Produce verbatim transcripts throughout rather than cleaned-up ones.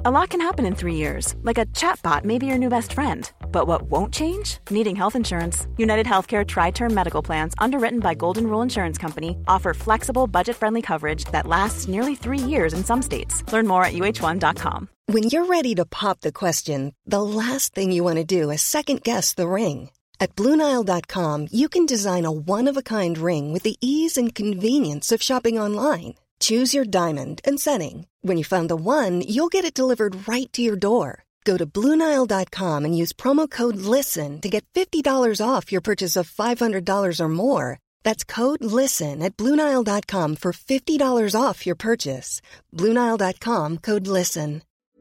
A lot can happen in three years, like a chatbot may be your new best friend. But what won't change? Needing health insurance. United Healthcare Tri-Term Medical Plans, underwritten by Golden Rule Insurance Company, offer flexible, budget-friendly coverage that lasts nearly three years in some states. Learn more at U H one dot com. When you're ready to pop the question, the last thing you want to do is second-guess the ring. At Blue Nile dot com, you can design a one-of-a-kind ring with the ease and convenience of shopping online. Choose your diamond and setting. When you find the one, you'll get it delivered right to your door. Go to Blue Nile dot com and use promo code LISTEN to get fifty dollars off your purchase of five hundred dollars or more. That's code LISTEN at Blue Nile dot com for fifty dollars off your purchase. Blue Nile dot com, code LISTEN.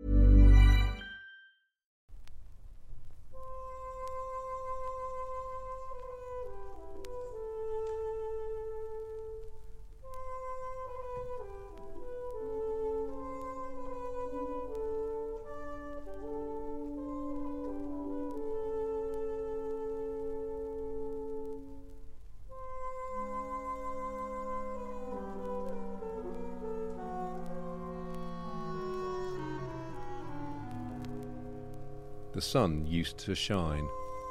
The sun used to shine.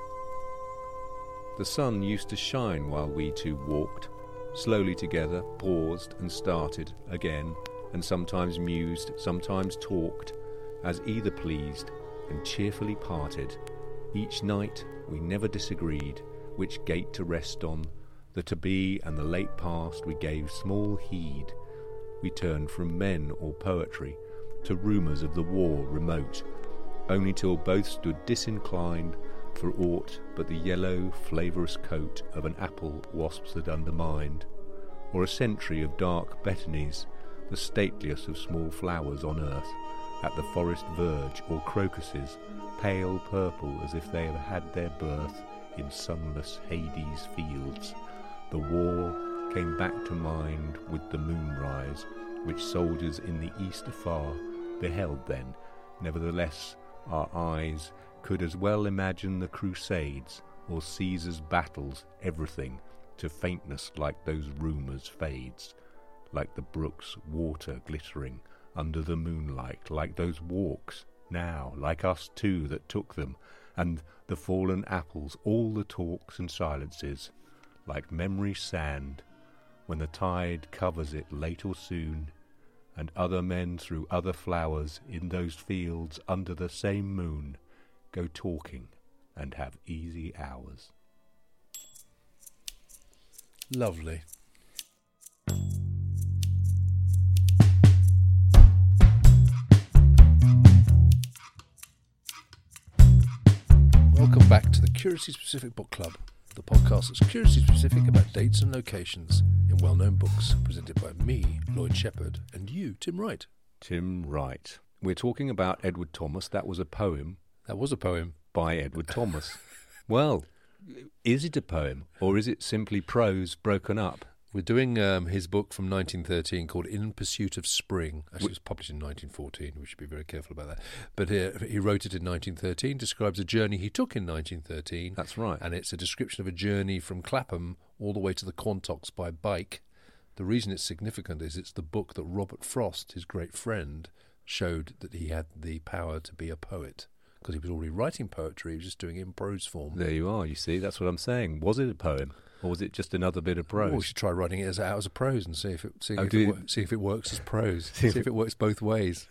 The sun used to shine while we two walked, slowly together, paused and started again, and sometimes mused, sometimes talked, as either pleased, and cheerfully parted. Each night we never disagreed, which gate to rest on, the to-be and the late past we gave small heed. We turned from men or poetry to rumours of the war remote, only till both stood disinclined for aught but the yellow, flavorous coat of an apple wasps had undermined, or a century of dark betonies, the stateliest of small flowers on earth, at the forest verge, or crocuses, pale purple as if they had had their birth in sunless Hades fields. The war came back to mind with the moonrise, which soldiers in the east afar beheld then. Nevertheless, our eyes could as well imagine the Crusades or Caesar's battles, everything, to faintness like those rumours fades, like the brook's water glittering under the moonlight, like those walks, now, like us two that took them, and the fallen apples, all the talks and silences, like memory's sand, when the tide covers it late or soon, and other men through other flowers in those fields under the same moon go talking and have easy hours. Lovely. Welcome back to the Curiously Specific Book Club, the podcast that's curiously specific about dates and locations in well-known books, presented by me, Lloyd Shepherd, and you, Tim Wright. Tim Wright. We're talking about Edward Thomas. That was a poem. That was a poem. By Edward Thomas. Well, is it a poem, or is it simply prose broken up? We're doing um, his book from nineteen thirteen called In Pursuit of Spring. Actually, it was published in nineteen fourteen. We should be very careful about that. But uh, he wrote it in nineteen thirteen, describes a journey he took in nineteen thirteen. That's right. And it's a description of a journey from Clapham all the way to the Quantocks by bike. The reason it's significant is it's the book that Robert Frost, his great friend, showed that he had the power to be a poet. Because he was already writing poetry, he was just doing it in prose form. There you are, you see, that's what I'm saying. Was it a poem, or was it just another bit of prose? Well, we should try writing it as out as a prose and see if it see, oh, if, it, wor- see if it works as prose. see, see if it works both ways.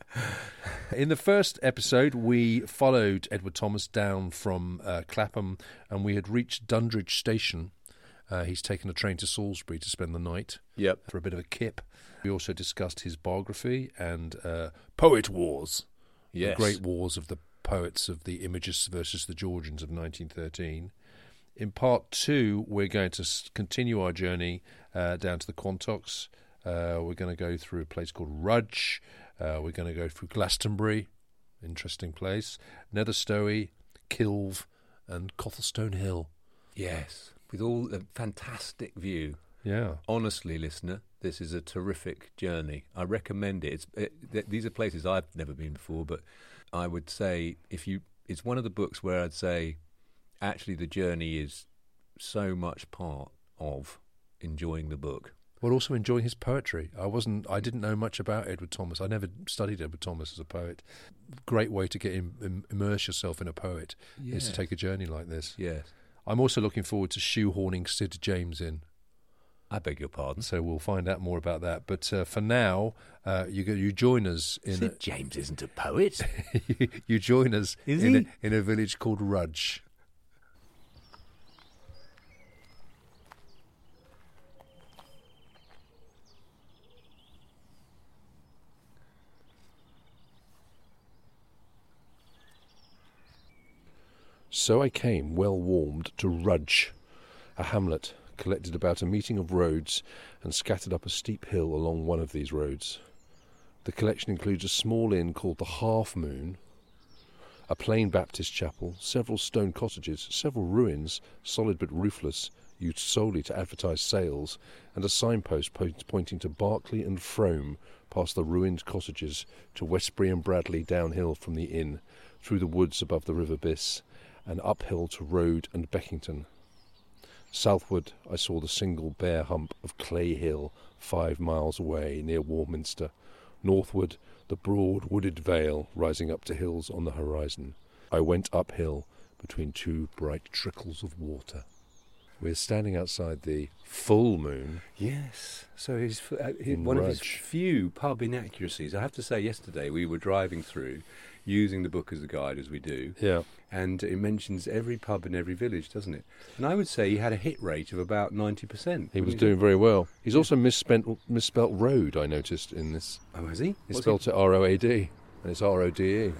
In the first episode, we followed Edward Thomas down from uh, Clapham, and we had reached Dundridge Station. Uh, he's taken a train to Salisbury to spend the night. Yep. For a bit of a kip. We also discussed his biography and uh, Poet Wars. Yes. The great wars of the poets of the Imagists versus the Georgians of nineteen thirteen. In part two, we're going to s- continue our journey uh, down to the Quantocks. Uh, we're going to go through a place called Rudge. Uh, we're going to go through Glastonbury, interesting place, Netherstowey, Kilve, and Cothelstone Hill. Yes, with all the fantastic view. Yeah. Honestly, listener, this is a terrific journey. I recommend it. It's it, th- these are places I've never been before, but I would say if you, it's one of the books where I'd say actually the journey is so much part of enjoying the book. But also enjoying his poetry. I wasn't. I didn't know much about Edward Thomas. I never studied Edward Thomas as a poet. Great way to get im- im- immerse yourself in a poet Yeah. is to take a journey like this. Yes. I'm also looking forward to shoehorning Sid James in. I beg your pardon. So we'll find out more about that. But uh, for now, uh, you go, you join us in. Sid James isn't a poet. you, you join us Is in he? a, in a village called Rudge. So I came, well warmed, to Rudge, a hamlet collected about a meeting of roads and scattered up a steep hill along one of these roads. The collection includes a small inn called the Half Moon, a plain Baptist chapel, several stone cottages, several ruins, solid but roofless, used solely to advertise sales, and a signpost po- pointing to Barclay and Frome past the ruined cottages to Westbury and Bradley downhill from the inn, through the woods above the River Biss, and uphill to Road and Beckington. Southward I saw the single bare hump of Clay Hill five miles away near Warminster. Northward the broad wooded vale rising up to hills on the horizon. I went uphill between two bright trickles of water. We're standing outside the full moon. Yes. So his, uh, his In one of his Rudge. few pub inaccuracies. I have to say, yesterday we were driving through, using the book as a guide as we do, Yeah. and it mentions every pub in every village, doesn't it? And I would say he had a hit rate of about ninety percent. He was doing very well. He's also misspent, misspelt road, I noticed, in this. Oh, has he? He What's spelt it R O A D, and it's R O D E.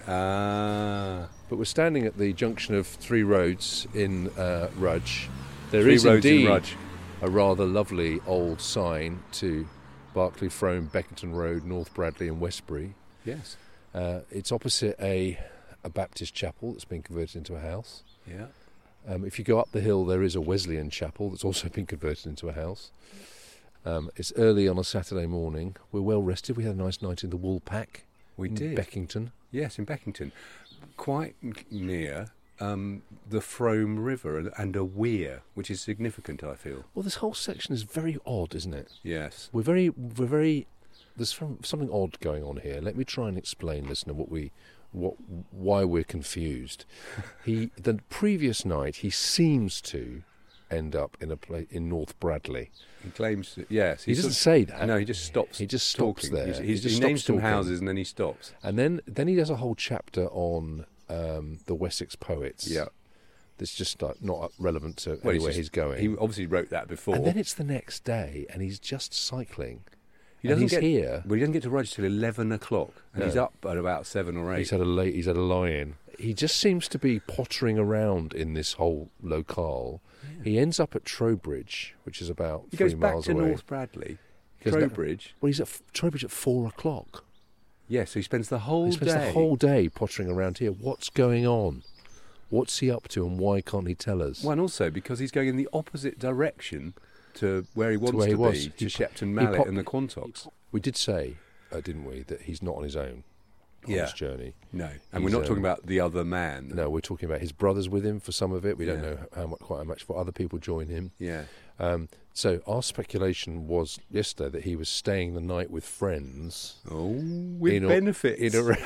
Ah. But we're standing at the junction of three roads in uh, Rudge. There Three is roads in indeed Rudge. a rather lovely old sign to Barclay, Frome, Beckington Road, North Bradley and Westbury. Yes. Uh, it's opposite a, a Baptist chapel that's been converted into a house. Yeah. Um, if you go up the hill, there is a Wesleyan chapel that's also been converted into a house. Um, it's early on a Saturday morning. We're well rested. We had a nice night in the Woolpack. We in did. Beckington. Yes, in Beckington. Quite n- near um, the Frome River and, and a weir, which is significant, I feel. Well, this whole section is very odd, isn't it? Yes. We're very, we're very. There's some, something odd going on here. Let me try and explain, listener, what we, what, why we're confused. He, the previous night, he seems to end up in a place in North Bradley. He claims that, yes. He he's doesn't sort of- say that. No, he just stops He just stops talking. there. He's, He he's, just he stops names some talking. houses and then he stops. And then, then he does a whole chapter on um, the Wessex poets. Yeah. That's just like, not relevant to Well, anywhere just- he's going. He obviously wrote that before. And then it's the next day, and he's just cycling. he and doesn't he's get, here. Well, he doesn't get to Rudge till eleven o'clock. And No. he's up at about seven or eight. He's had a late. He's had a lie-in. He just seems to be pottering around in this whole locale. Yeah. He ends up at Trowbridge, which is about he three goes back miles to away. North Bradley. He goes back- Trowbridge. Well, he's at F- Trowbridge at four o'clock. Yes, so he spends the whole he spends day. the whole day pottering around here. What's going on? What's he up to, and why can't he tell us? Well, and also because he's going in the opposite direction to where he wants to, where he was. be, to He po- Shepton he Mallet pop- and the Quantocks. We did say, uh, didn't we, that he's not on his own on Yeah. this journey. No, and He's, we're not talking um, about the other man. No, we're talking about his brothers with him for some of it. We don't Yeah. know how much, quite how much, for other people join him. Yeah. Um, so our speculation was yesterday that he was staying the night with friends. Oh, with in a- benefits. in a,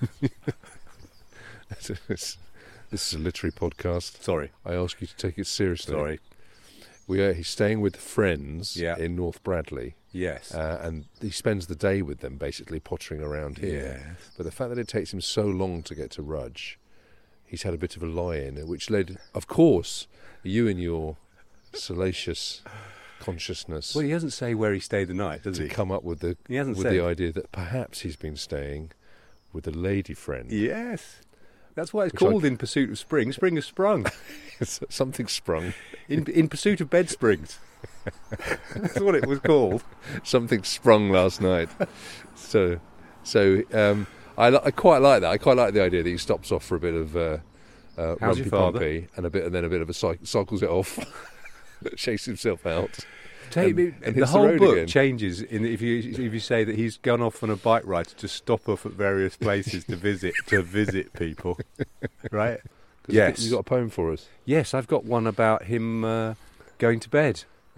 this, this is a literary podcast. Sorry. I ask you to take it seriously. Sorry. We are, he's staying with friends Yeah. in North Bradley. Yes. Uh, and he spends the day with them, basically pottering around here. Yes. But the fact that it takes him so long to get to Rudge, he's had a bit of a lie-in, which led, of course, you and your salacious consciousness Well, he doesn't say where he stayed the night, does to he? come up with the He hasn't with said. the idea that perhaps he's been staying with a lady friend. Yes. That's why it's Which I- called In Pursuit of Spring. Spring has sprung. Something sprung. In, in Pursuit of Bed Springs. That's what it was called. Something sprung last night. So, so um, I, li- I quite like that. I quite like the idea that he stops off for a bit of uh, uh, How's your father? rumpy-pumpy and a bit, and then a bit of a cyc- cycles it off, shakes himself out. Take and- me, and the hits whole road book again. changes in if you if you say that he's gone off on a bike ride to just stop off at various places to visit to visit people, right? 'Cause Yes. you got a poem for us. Yes, I've got one about him uh, going to bed.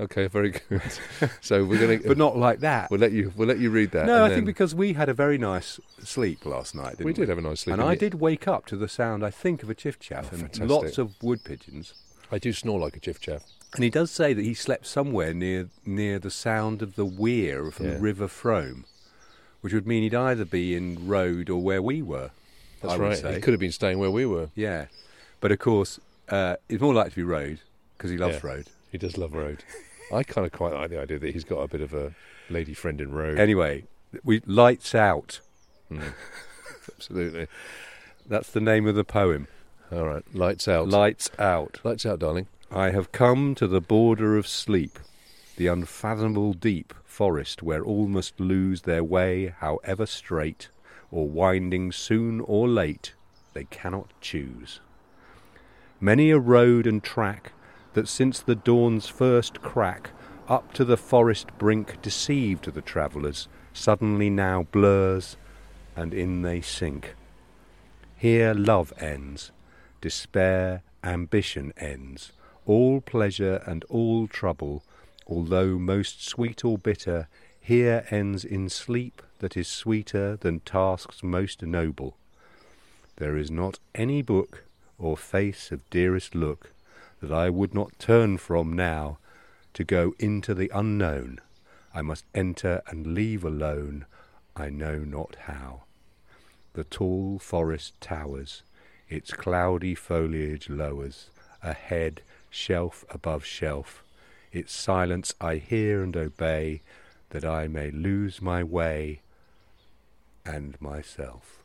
Okay, very good. So we're going to, but not like that. We'll let you. We'll let you read that. No, and I then, think because we had a very nice sleep last night. Didn't we, we did have a nice sleep, and I did wake up to the sound, I think, of a chiff chaff oh, and fantastic. lots of wood pigeons. I do snore like a chiff chaff. And he does say that he slept somewhere near near the sound of the weir from Yeah. River Frome, which would mean he'd either be in Rode or where we were. That's I would right. say. He could have been staying where we were. Yeah, but of course, uh, it's more likely to be Rode because he loves Yeah. Rode. He does love Rode. I kind of quite like the idea that he's got a bit of a lady friend in Rode. Anyway, we lights out. Mm. Absolutely. That's the name of the poem. All right. Lights out. Lights out. Lights out, darling. I have come to the border of sleep, the unfathomable deep forest where all must lose their way, however straight, or winding soon or late, they cannot choose. Many a road and track that since the dawn's first crack up to the forest brink deceived the travellers, suddenly now blurs, and in they sink. Here love ends, despair, ambition ends, all pleasure and all trouble, although most sweet or bitter, here ends in sleep that is sweeter than tasks most noble. There is not any book or face of dearest look that I would not turn from now to go into the unknown. I must enter and leave alone, I know not how. The tall forest towers, its cloudy foliage lowers, ahead, shelf above shelf. Its silence I hear and obey, that I may lose my way and myself.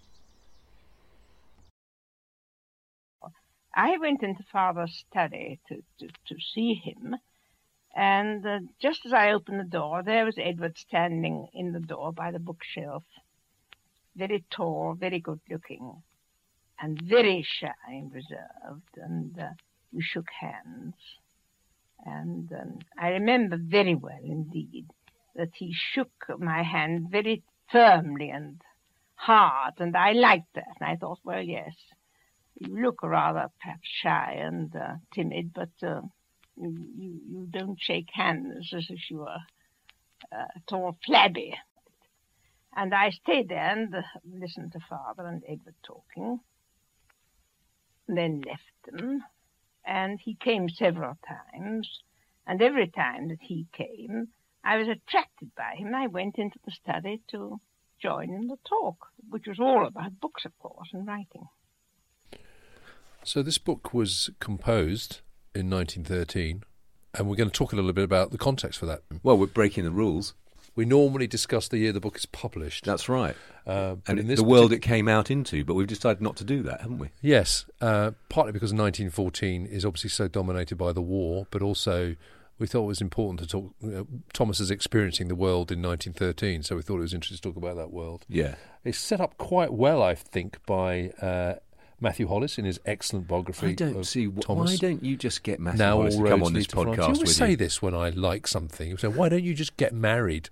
I went into Father's study to, to, to see him, and uh, just as I opened the door, there was Edward standing in the door by the bookshelf, very tall, very good-looking, and very shy and reserved, and uh, we shook hands. And um, I remember very well indeed that he shook my hand very firmly and hard, and I liked that. And I thought, well, yes, you look rather perhaps shy and uh, timid, but uh, you, you, you don't shake hands as if you were uh, at all flabby. And I stayed there and uh, listened to Father and Edward talking, and then left them. And he came several times, and every time that he came, I was attracted by him. I went into the study to join in the talk, which was all about books, of course, and writing. So this book was composed in nineteen thirteen, and we're going to talk a little bit about the context for that. Well, we're breaking the rules. We normally discuss the year the book is published. That's right. Uh, and in this the world partic- it came out into, but we've decided not to do that, haven't we? Yes, uh, partly because nineteen fourteen is obviously so dominated by the war, but also we thought it was important to talk. You know, Thomas is experiencing the world in nineteen thirteen, so we thought it was interesting to talk about that world. Yeah. It's set up quite well, I think, by uh, Matthew Hollis in his excellent biography. I don't of see wh- Thomas. why don't you just get Matthew Now Hollis all to come roads on this lead to France. podcast You always with say you? this when I like something. You say, "Why don't you just get married?"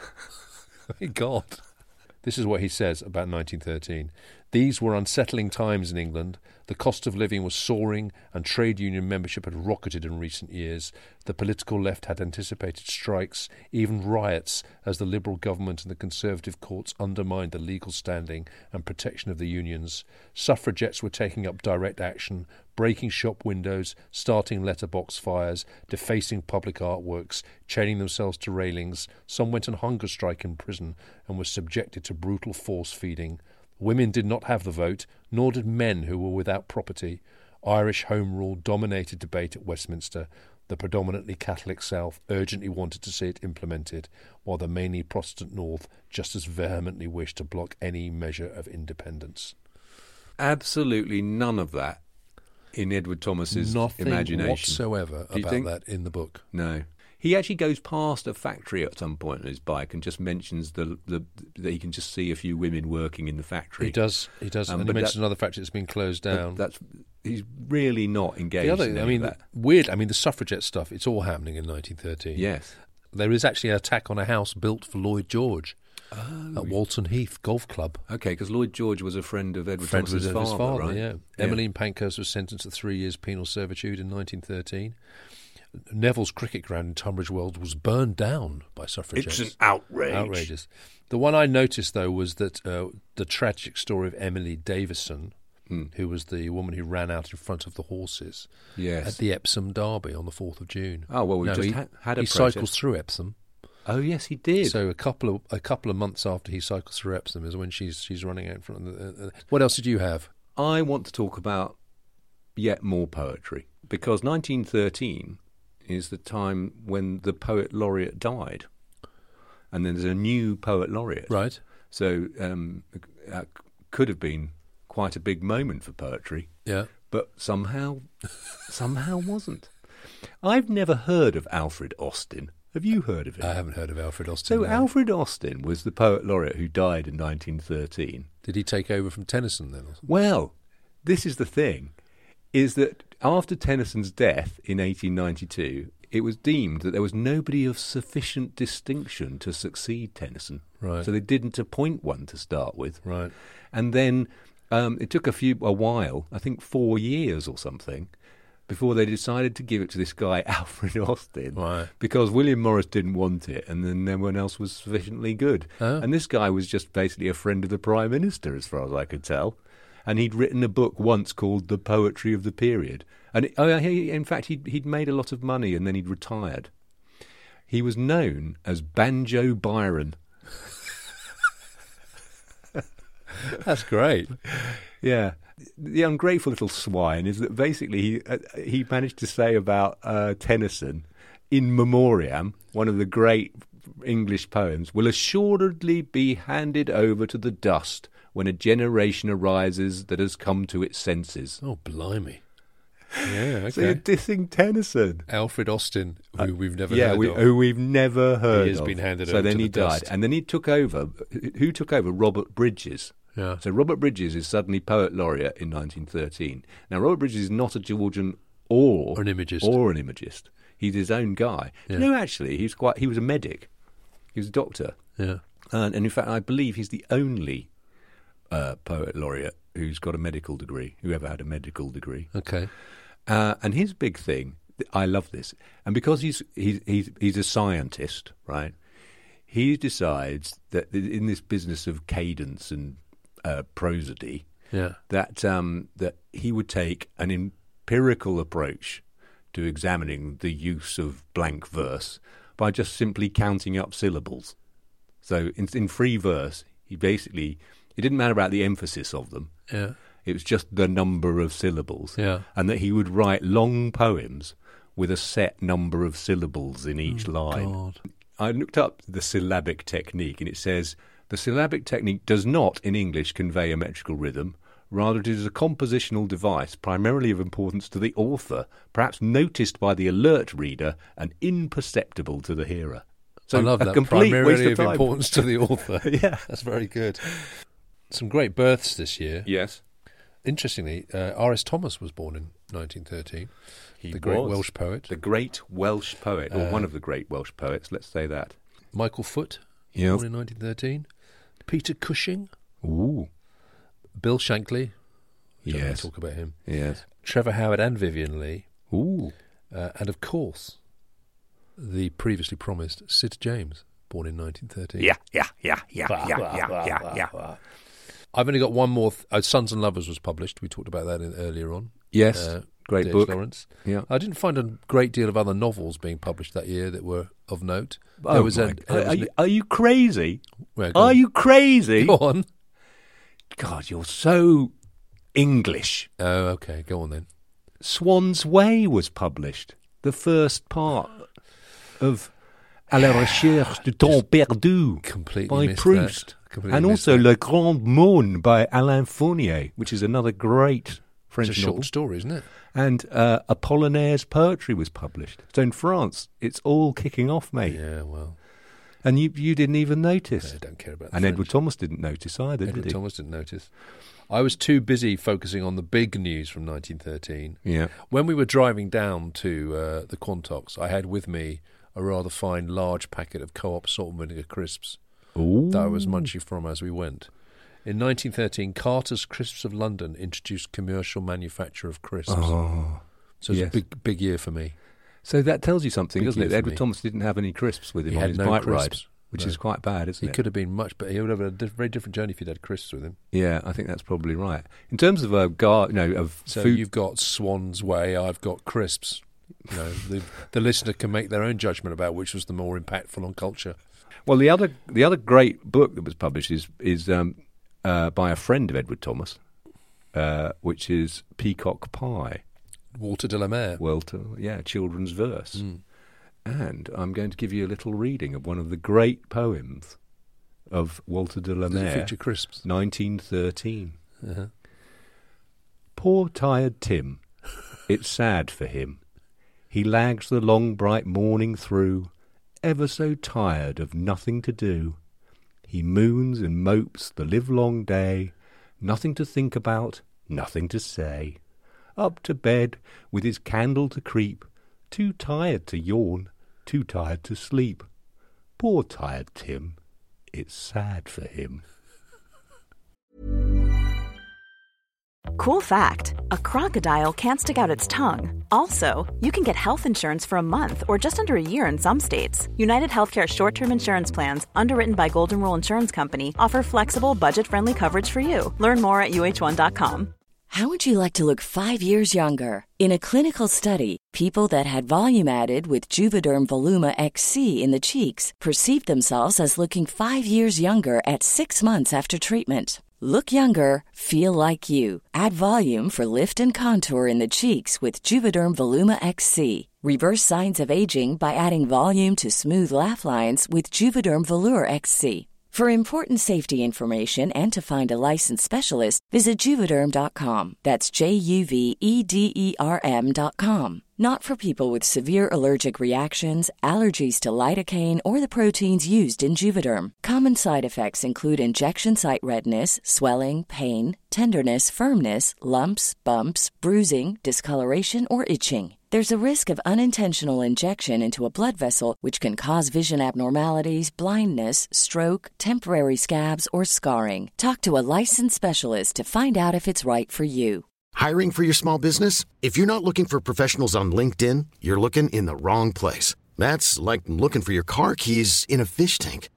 My God. This is what he says about nineteen thirteen. These were unsettling times in England. The cost of living was soaring and trade union membership had rocketed in recent years. The political left had anticipated strikes, even riots, as the Liberal government and the Conservative courts undermined the legal standing and protection of the unions. Suffragettes were taking up direct action, breaking shop windows, starting letterbox fires, defacing public artworks, chaining themselves to railings. Some went on hunger strike in prison and were subjected to brutal force feeding. Women did not have the vote, nor did men who were without property. Irish Home Rule dominated debate at Westminster. The predominantly Catholic South urgently wanted to see it implemented, while the mainly Protestant North just as vehemently wished to block any measure of independence. Absolutely none of that in Edward Thomas's Nothing imagination whatsoever Do you about think? that in the book. No. He actually goes past a factory at some point on his bike and just mentions the, the that he can just see a few women working in the factory. He does, he does, Um, and he but mentions that- another factory that's been closed But down. that's he's really not engaged the other, in any I mean, of that. weird. I mean, the suffragette stuff. It's all happening in nineteen thirteen. Yes. There is actually an attack on a house built for Lloyd George Oh, at Walton Heath Golf Club. okay, because Lloyd George was a friend of Edward Friend Thomas's with his father, father, right? yeah. Emmeline Pankhurst was sentenced to three years penal servitude in nineteen thirteen. Neville's cricket ground in Tunbridge Wells was burned down by suffragettes. It's an outrage. Outrageous. The one I noticed, though, was that uh, the tragic story of Emily Davison, Mm. who was the woman who ran out in front of the horses Yes. at the Epsom Derby on the fourth of June. Oh, well, we No, just he, ha- had a He protest. cycles through Epsom. Oh, yes, he did. So a couple of a couple of months after he cycles through Epsom is when she's she's running out in front of the... Uh, what else did you have? I want to talk about yet more poetry, because nineteen thirteen is the time when the poet laureate died. And then there's a new poet laureate. Right. So um, that could have been quite a big moment for poetry, Yeah. but somehow, somehow wasn't. I've never heard of Alfred Austin. Have you heard of him? I haven't heard of Alfred Austin. So no. Alfred Austin was the poet laureate who died in nineteen thirteen. Did he take over from Tennyson then? Well, this is the thing, is that after Tennyson's death in eighteen ninety-two, it was deemed that there was nobody of sufficient distinction to succeed Tennyson. Right. So they didn't appoint one to start with. Right. And then um, it took a few a while, I think four years or something, before they decided to give it to this guy, Alfred Austin, Right. because William Morris didn't want it, and then no one else was sufficiently good. Oh. And this guy was just basically a friend of the Prime Minister, as far as I could tell. And he'd written a book once called The Poetry of the Period. And it, oh, he, in fact, he'd, he'd made a lot of money, and then he'd retired. He was known as Banjo Byron. That's great. Yeah. The ungrateful little swine is that basically he uh, he managed to say about uh, Tennyson, in memoriam, one of the great English poems, will assuredly be handed over to the dust when a generation arises that has come to its senses. Oh, blimey. Yeah, okay. So you're dissing Tennyson. Alfred Austin, who we've never yeah, heard we, of. who we've never heard He has of. been handed so over then to he the died. dust. And then he took over. Who took over? Robert Bridges. Yeah. So Robert Bridges is suddenly poet laureate in nineteen thirteen. Now, Robert Bridges is not a Georgian or, Or an imagist. Or an imagist. He's his own guy. Yeah. No, actually, he's quite. He was a medic. He was a doctor. Yeah. And, and in fact, I believe he's the only uh, poet laureate who's got a medical degree, who ever had a medical degree. Okay. Uh, and his big thing, I love this, and because he's he's he's, he's a scientist, right? He decides that in this business of cadence and uh, prosody, Yeah. that um, that he would take an empirical approach to examining the use of blank verse by just simply counting up syllables. So in, in free verse, he basically, it didn't matter about the emphasis of them. Yeah. It was just the number of syllables. Yeah. And that he would write long poems with a set number of syllables in each line. God. I looked up the syllabic technique, and it says, the syllabic technique does not, in English, convey a metrical rhythm. Rather, it is a compositional device primarily of importance to the author, perhaps noticed by the alert reader and imperceptible to the hearer. So I love a that. complete Primarily waste of of time. importance to the author. Yeah. That's very good. Some great births this year. Yes. Interestingly, uh, R S Thomas was born in nineteen thirteen. He the great was. Welsh poet. The great Welsh poet, or Uh, one of the great Welsh poets, let's say that. Michael Foote, Yeah. born in nineteen thirteen. Peter Cushing. Ooh. Bill Shankly. Don't want Yes. to talk about him. Yes. Trevor Howard and Vivian Leigh. Ooh. Uh, and of course, the previously promised Sid James, born in nineteen thirteen. Yeah, yeah, yeah, yeah, yeah, yeah, yeah, yeah. I've only got one more. Th- uh, Sons and Lovers was published. We talked about that in, earlier on. Yes, Uh, great D H book. Lawrence. Yeah. I didn't find a great deal of other novels being published that year that were of note. Oh There was my a, God. there was are, an- you, are you crazy? well, go Are on. you crazy? Go on. God, you're so English. Oh, okay. Go on then. Swan's Way was published. The first part of À la recherche du temps perdu Completely by missed Proust. that. Completely And missed also that. Le Grand Monde by Alain Fournier, which is another great French It's a novel. short story, isn't it? And uh, Apollinaire's poetry was published. So in France, it's all kicking off, mate. Yeah, well, And you you didn't even notice. I don't care about the And French. Edward Thomas didn't notice either, Edward did he? Thomas didn't notice. I was too busy focusing on the big news from nineteen thirteen. Yeah. When we were driving down to uh, the Quantox, I had with me a rather fine large packet of Co-op salt and vinegar crisps Ooh. that I was munching from as we went. In nineteen thirteen, Carter's Crisps of London introduced commercial manufacture of crisps. Oh. so it was yes. a big, big year for me. So that tells you something, Big doesn't year it? for Edward me. Thomas didn't have any crisps with him He on had his no bike crisps. ride, which No. is quite bad, isn't He it? could have been much better. He would have had a diff- very different journey if he'd had crisps with him. Yeah, I think that's probably right. In terms of uh, gar- you know, of So food, you've got Swan's Way, I've got crisps. You know, the, the listener can make their own judgment about which was the more impactful on culture. well, the other the other great book that was published is is um, uh, by a friend of Edward Thomas, uh, which is Peacock Pie. Walter de la Mare. Well, to, yeah, children's verse. Mm. And I'm going to give you a little reading of one of the great poems of Walter de la Does it Mare, feature crisps? nineteen thirteen. Uh-huh. Poor tired Tim, it's sad for him. He lags the long bright morning through, ever so tired of nothing to do. He moons and mopes the livelong day, nothing to think about, nothing to say. Up to bed with his candle to creep, too tired to yawn, too tired to sleep. Poor tired Tim, it's sad for him. Cool fact, a crocodile can't stick out its tongue. Also, you can get health insurance for a month or just under a year in some states. United Healthcare short-term insurance plans, underwritten by Golden Rule Insurance Company, offer flexible, budget-friendly coverage for you. Learn more at U H one dot com. How would you like to look five years younger? In a clinical study, people that had volume added with Juvederm Voluma X C in the cheeks perceived themselves as looking five years younger at six months after treatment. Look younger, feel like you. Add volume for lift and contour in the cheeks with Juvederm Voluma X C. Reverse signs of aging by adding volume to smooth laugh lines with Juvederm Volure X C. For important safety information and to find a licensed specialist, visit Juvederm dot com. That's J U V E D E R M dot com. Not for people with severe allergic reactions, allergies to lidocaine, or the proteins used in Juvederm. Common side effects include injection site redness, swelling, pain, tenderness, firmness, lumps, bumps, bruising, discoloration, or itching. There's a risk of unintentional injection into a blood vessel, which can cause vision abnormalities, blindness, stroke, temporary scabs, or scarring. Talk to a licensed specialist to find out if it's right for you. Hiring for your small business? If you're not looking for professionals on LinkedIn, you're looking in the wrong place. That's like looking for your car keys in a fish tank.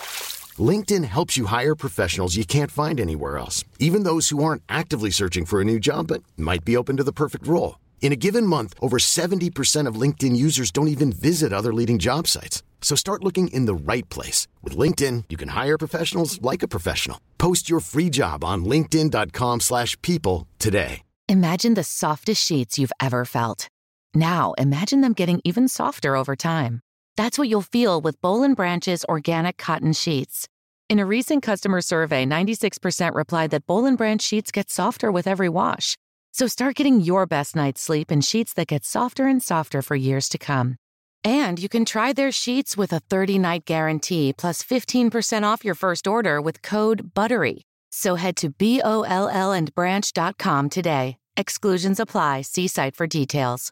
LinkedIn helps you hire professionals you can't find anywhere else, even those who aren't actively searching for a new job but might be open to the perfect role. In a given month, over seventy percent of LinkedIn users don't even visit other leading job sites. So start looking in the right place. With LinkedIn, you can hire professionals like a professional. Post your free job on linkedin dot com slash people today. Imagine the softest sheets you've ever felt. Now imagine them getting even softer over time. That's what you'll feel with Boll and Branch's organic cotton sheets. In a recent customer survey, ninety-six percent replied that Boll and Branch sheets get softer with every wash. So start getting your best night's sleep in sheets that get softer and softer for years to come. And you can try their sheets with a thirty-night guarantee plus fifteen percent off your first order with code BUTTERY. So head to B O L L and branch dot com today. Exclusions apply. See site for details.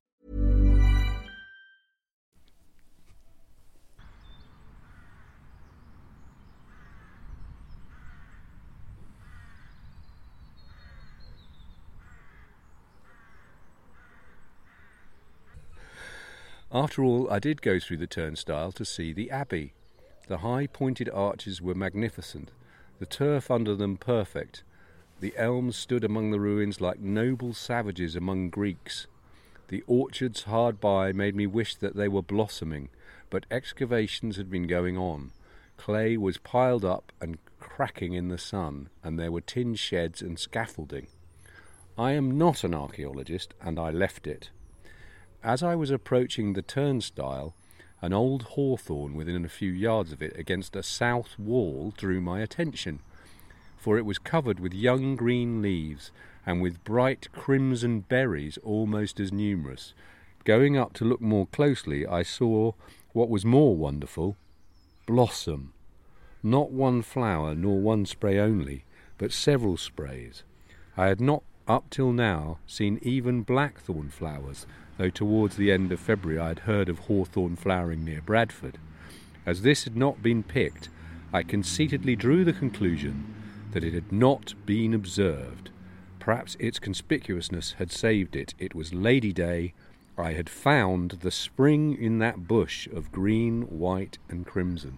After all, I did go through the turnstile to see the Abbey. The high pointed arches were magnificent, the turf under them perfect. The elms stood among the ruins like noble savages among Greeks. The orchards hard by made me wish that they were blossoming, but excavations had been going on. Clay was piled up and cracking in the sun, and there were tin sheds and scaffolding. I am not an archaeologist, and I left it. As I was approaching the turnstile, an old hawthorn within a few yards of it against a south wall drew my attention, for it was covered with young green leaves and with bright crimson berries almost as numerous. Going up to look more closely, I saw what was more wonderful, blossom. Not one flower nor one spray only, but several sprays. I had not up till now seen even blackthorn flowers, though towards the end of February I had heard of hawthorn flowering near Bradford. As this had not been picked, I conceitedly drew the conclusion that it had not been observed. Perhaps its conspicuousness had saved it. It was Lady Day, I had found the spring in that bush of green, white and crimson.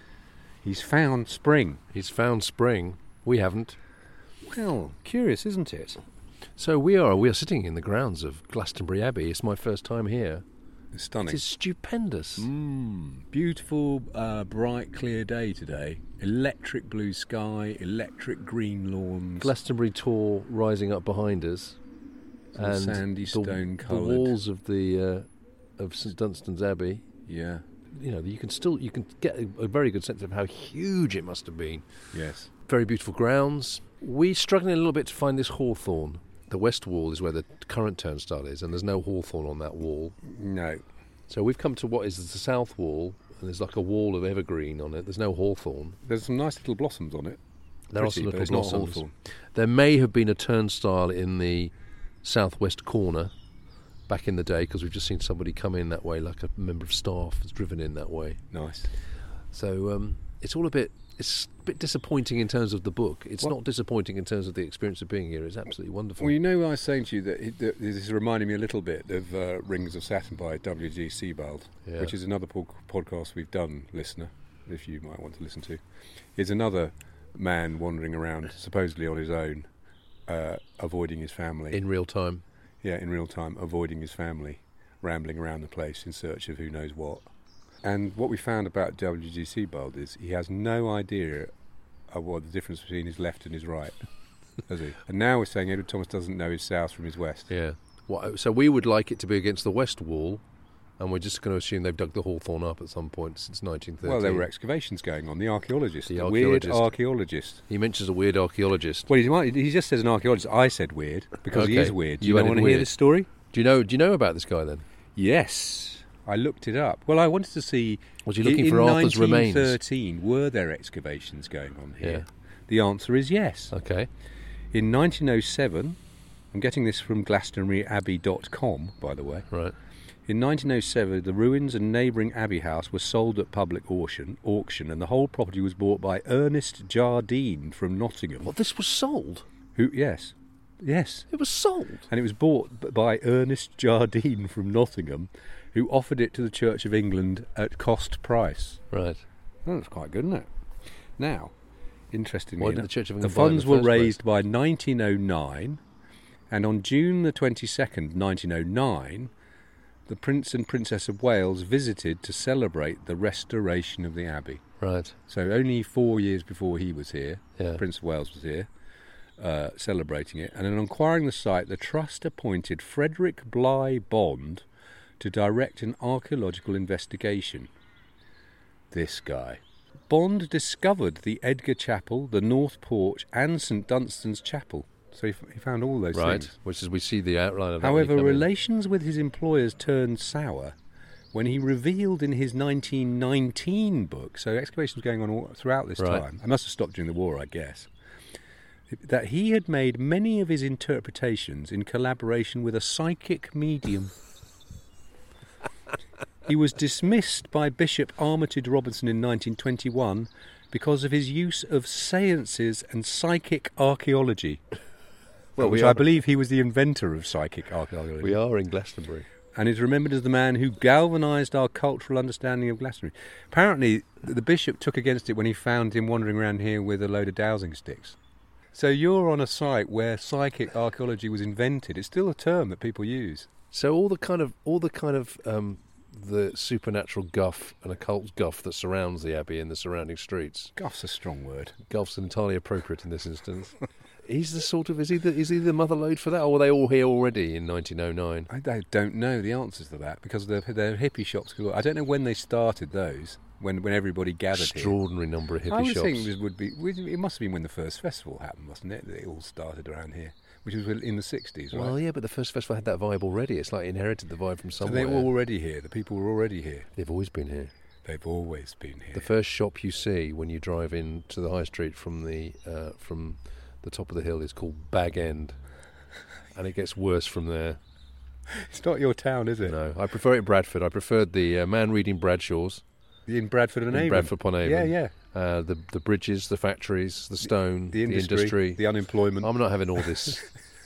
He's found spring. He's found spring. We haven't. Well, curious, isn't it? So we are. We are sitting in the grounds of Glastonbury Abbey. It's my first time here. It's stunning. It is stupendous. Mm, beautiful, uh, bright, clear day today. Electric blue sky, electric green lawns. Glastonbury Tor rising up behind us. Some and sandy the, stone the coloured. walls of the uh, of St Dunstan's Abbey. Yeah. You know, you can still you can get a, a very good sense of how huge it must have been. Yes. Very beautiful grounds. We're struggling a little bit to find this hawthorn. The west wall is where the current turnstile is, and there's no hawthorn on that wall. No. So we've come to what is the south wall, and there's like a wall of evergreen on it. There's no hawthorn. There's some nice little blossoms on it. There Pretty, are some but little it's not blossoms. hawthorn. There may have been a turnstile in the southwest corner back in the day, because we've just seen somebody come in that way, like a member of staff has driven in that way. Nice. So um, it's all a bit it's a bit disappointing in terms of the book. It's What? not disappointing in terms of the experience of being here. It's absolutely wonderful. Well, you know, I was saying to you that, it, that this is reminding me a little bit of uh, Rings of Saturn by W G Sebald, Yeah. which is another po- podcast we've done, listener, if you might want to listen to. Is another man wandering around, supposedly on his own, uh, avoiding his family. in real time. Yeah, in real time, avoiding his family, rambling around the place in search of who knows what. And what we found about W G Sebald is he has no idea of what the difference between his left and his right, has he? And now we're saying Edward Thomas doesn't know his south from his west. Yeah. What, so we would like it to be against the west wall, and we're just going to assume they've dug the hawthorn up at some point since nineteen thirteen. Well, there were excavations going on. The archaeologist, The the, weird archaeologist. archaeologist. He mentions a weird archaeologist. Well, he, might, he just says an archaeologist. I said weird because he Okay. is weird. Do You you, added want to weird. hear this story? Do you know? Do you know about this guy then? Yes, I looked it up. Well, I wanted to see. Was he looking in for Arthur's remains? nineteen thirteen, were there excavations going on here? Yeah. The answer is yes. Okay. In nineteen oh seven, I'm getting this from Glastonbury Abbey dot com, by the way. Right. In nineteen oh seven, the ruins and neighbouring abbey house were sold at public auction, auction, and the whole property was bought by Ernest Jardine from Nottingham. Well, this was sold. Who? Yes, yes. It was sold. And it was bought b- by Ernest Jardine from Nottingham, who offered it to the Church of England at cost price. Right. Oh, that's quite good, isn't it? Now, interestingly Why did enough, the Church of the England buy it in funds the were first place? raised by nineteen oh nine, and on June the twenty-second, nineteen oh nine, the Prince and Princess of Wales visited to celebrate the restoration of the abbey. Right. So only four years before he was here, Yeah. Prince of Wales was here, uh, celebrating it. And on acquiring the site, the Trust appointed Frederick Bligh Bond to direct an archaeological investigation. This guy. Bond discovered the Edgar Chapel, the North Porch, and St Dunstan's Chapel. So he, f- he found all those Right. things. Which is we see the outline of that. when you However, come in. relations with his employers turned sour when he revealed in his nineteen nineteen book, so excavation was going on all throughout this Right. time, I must have stopped during the war, I guess, that he had made many of his interpretations in collaboration with a psychic medium. He was dismissed by Bishop Armitage Robinson in nineteen twenty-one because of his use of seances and psychic archaeology. Well, we which are- I believe he was the inventor of psychic archaeology. We are in Glastonbury. And is remembered as the man who galvanised our cultural understanding of Glastonbury. Apparently, the bishop took against it when he found him wandering around here with a load of dowsing sticks. So you're on a site where psychic archaeology was invented. It's still a term that people use. So all the kind of all the kind of um, the supernatural guff and occult guff that surrounds the abbey and the surrounding streets. Guff's a strong word. Guff's entirely appropriate in this instance. He's the sort of is he the is he the mother lode for that, or were they all here already in nineteen oh nine? I I don't know the answers to that because they're, they're hippie shops. I don't know when they started those, when when everybody gathered here. Extraordinary number of hippie I would shops. think it would be. It must have been when the first festival happened, wasn't it? That it all started around here, which was in the sixties, right? Well, yeah, but the first festival had that vibe already. It's like it inherited the vibe from so somewhere. they were already here. The people were already here. They've always been here. They've always been here. The first shop you see when you drive into the high street from the uh, from the top of the hill is called Bag End, and it gets worse from there. It's not your town, is it? No, I prefer it in Bradford. I preferred the uh, man reading Bradshaws. In Bradford and in Avon. Bradford upon Avon. Yeah, yeah. Uh, the the bridges, the factories, the stone, The industry, industry. the unemployment. I'm not having all this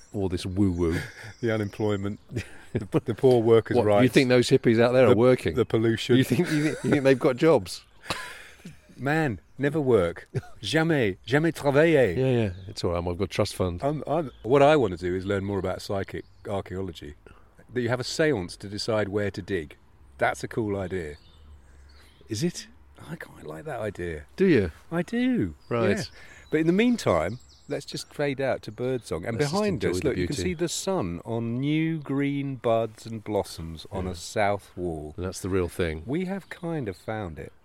all this woo-woo. The unemployment, the, the poor workers' What, rights. you think those hippies out there the, are working? The pollution. You think, you think you think they've got jobs? Man, never work. Jamais, jamais travailler. Yeah, yeah. It's all right. I've got a trust fund. I'm, I'm, what I want to do is learn more about psychic archaeology. That you have a séance to decide where to dig. That's a cool idea. Is it? I quite like that idea. Do you? I do. Right. Yeah. But in the meantime, let's just fade out to birdsong. And Let's behind just us, enjoy look, the you can beauty. see the sun on new green buds and blossoms on Yeah. a south wall. And that's the real thing. We have kind of found it.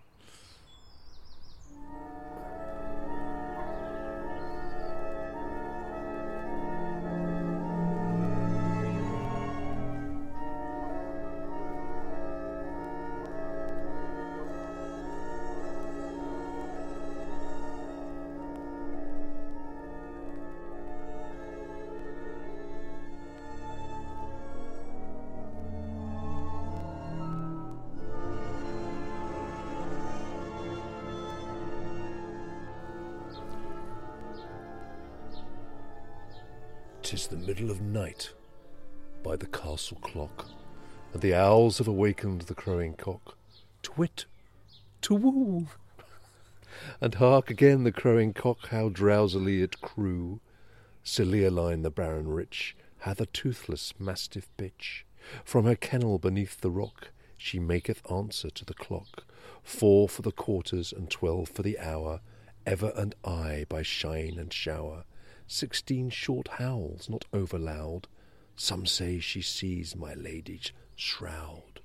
"'Tis the middle of night by the castle clock, and the owls have awakened the crowing cock. Twit, to woo! And hark again the crowing cock, how drowsily it crew. Sir Leoline the Baron rich hath a toothless mastiff bitch. From her kennel beneath the rock she maketh answer to the clock. Four for the quarters and twelve for the hour, ever and aye by shine and shower. Sixteen short howls, not over loud. Some say she sees my lady's shroud.